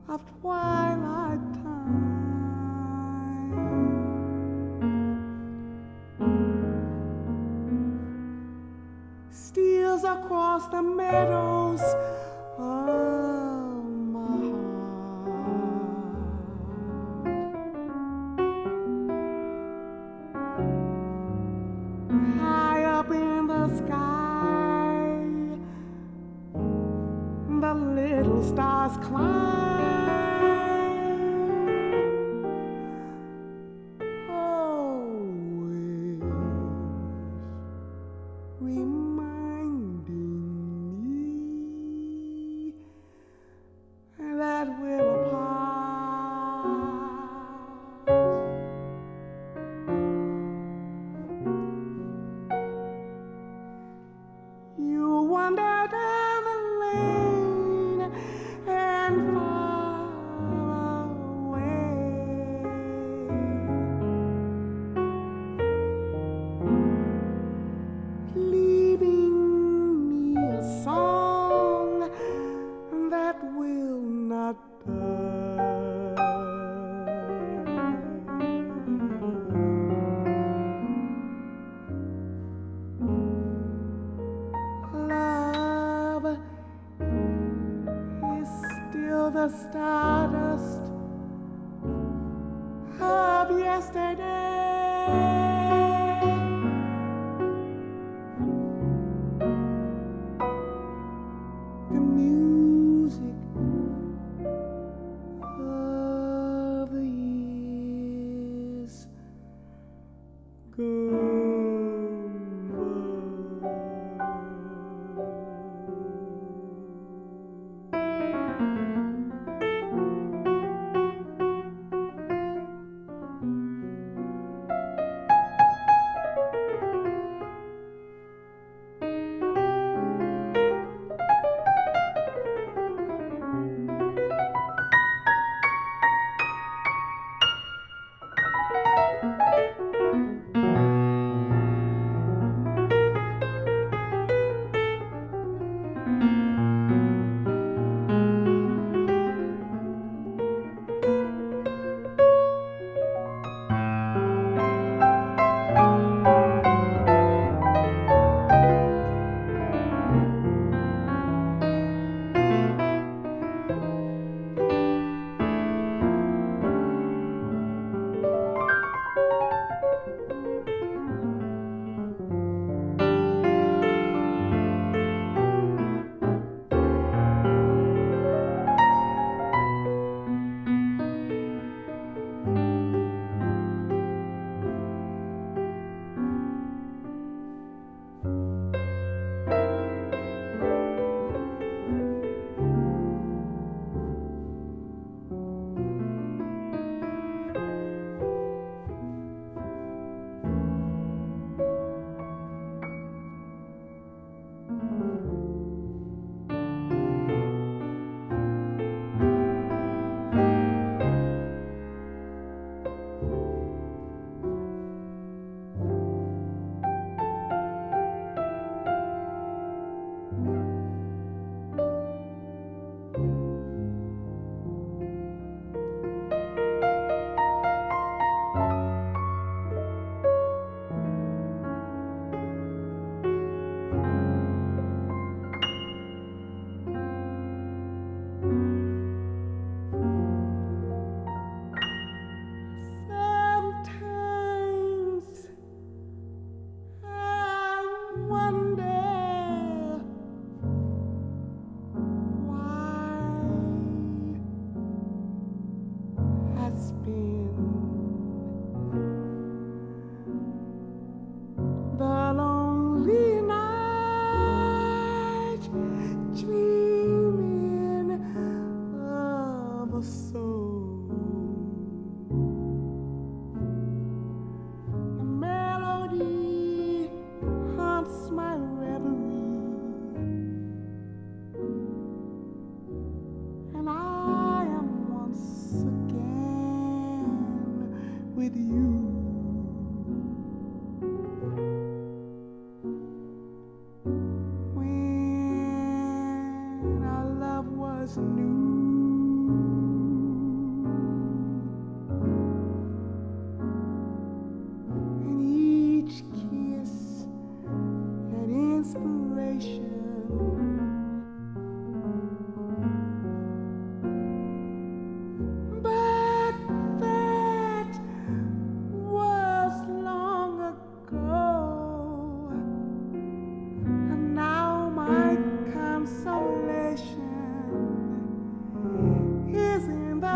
of twilight time steals across the meadows of my heart. High up in the sky, the little stars climb, always reminding me that we're apart. You wander down the lane and far away, leaving me a song that will not die. Love is still the stardust of yesterday. The music of the years gone by.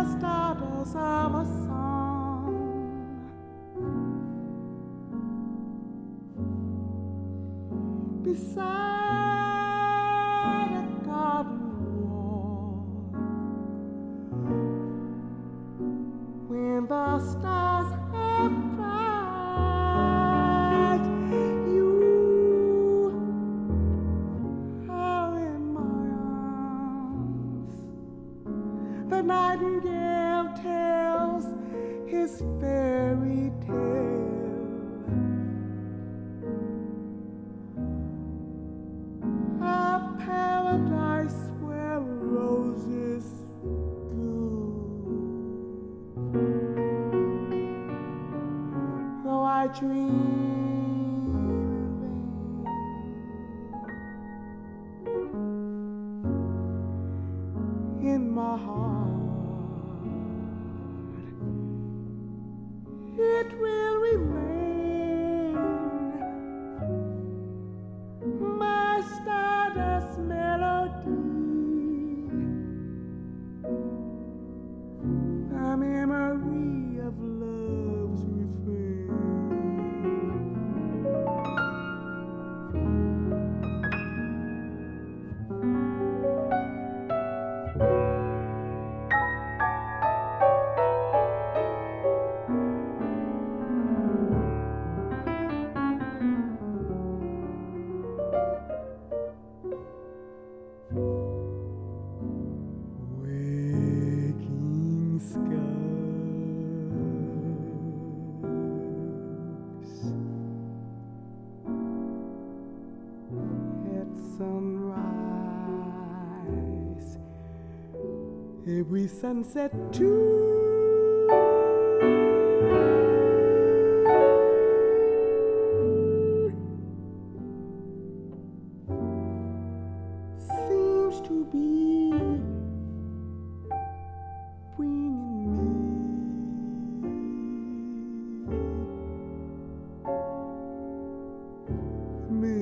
the stardust of a song. Beside a garden wall, when the stars have cried, you are in my arms. The nightingale tells his fairy tale of paradise where roses bloom. Though I dream in vain, in my heart it will remain, my stardust melody, the memory of love's refrain. Waking skies at sunrise, every sunset too seems to be bringing me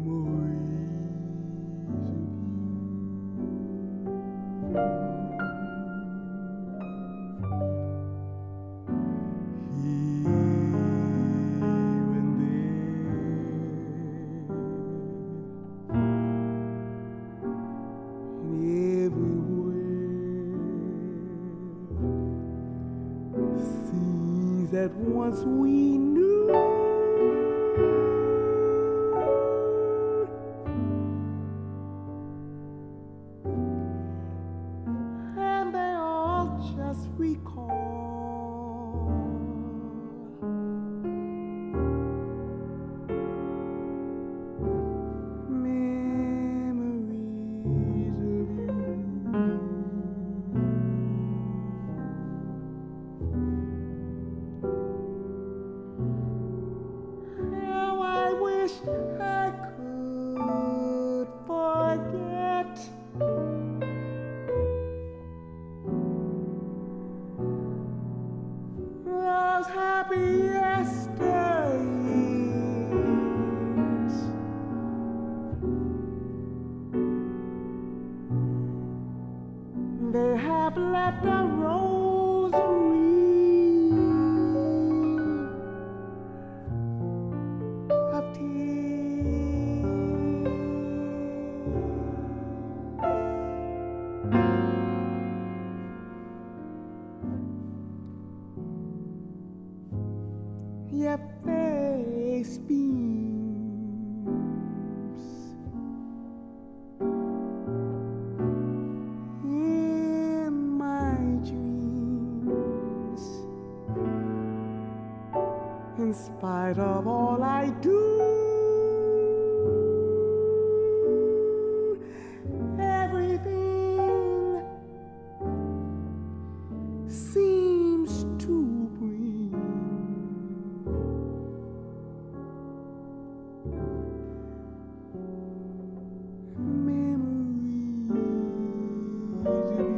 memories of you. Here and there, and everywhere, scenes that once we knew, and they all just recall memories of you. How I wish I could forget those happy yesteryears. They have left a rosary of tears. Your face beams in my dreams, in spite of all I do. Everything seems to bring memories of you.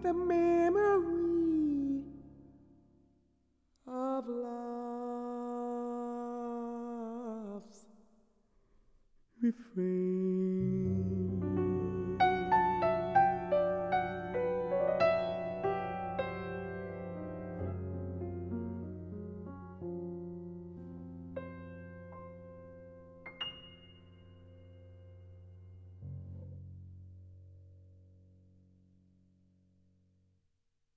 the memory of love's refrain.